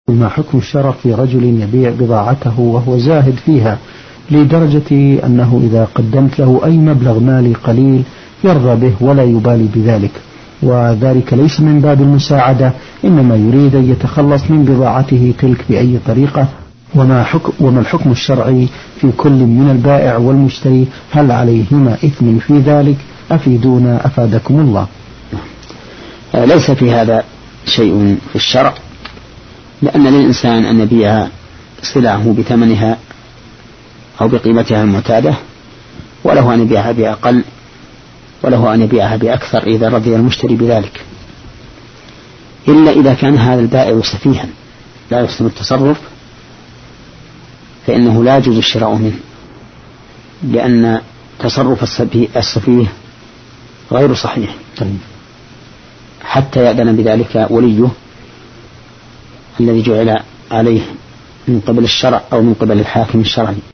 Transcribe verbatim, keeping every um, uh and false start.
ما حكم الشرع في رجل يبيع بضاعته وهو زاهد فيها لدرجة أنه إذا قدمت له أي مبلغ مالي قليل يرضى به ولا يبالي بذلك، وذلك ليس من باب المساعدة، إنما يريد أن يتخلص من بضاعته تلك بأي طريقة؟ وما, حكم وما الحكم الشرعي في كل من البائع والمشتري؟ هل عليهما إثم في ذلك؟ أفيدونا أفادكم الله. ليس في هذا شيء في الشرع، لأن للإنسان أن يبيع سلعه بثمنها أو بقيمتها المعتادة، وله أن يبيعها بأقل، وله أن يبيعها بأكثر إذا رضي المشتري بذلك، إلا إذا كان هذا البائع سفيها لا يحسن التصرف، فإنه لا يجوز الشراء منه، لأن تصرف السفيه غير صحيح حتى يأذن بذلك وليه الذي جعل عليه من قبل الشرع أو من قبل الحاكم الشرعي.